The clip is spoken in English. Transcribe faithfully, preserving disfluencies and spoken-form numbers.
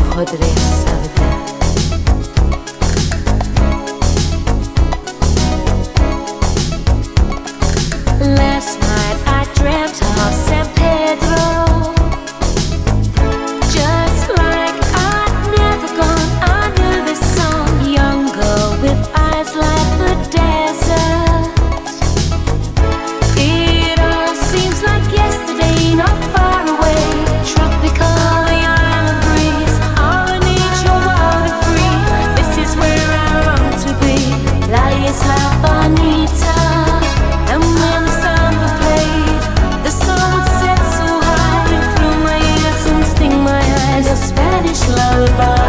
Podría saber. Last night I dreamt of San Pedro, just like I'd never gone. I knew this song, young girl with eyes like the desert. It all seems like yesterday, not far away. Tropical, the island breeze. All I need, your wild and free. This is where I long to be. La Isla Bonita. And when the samba played, the sun would set so high and through my ears and sting my eyes. A Spanish lullaby.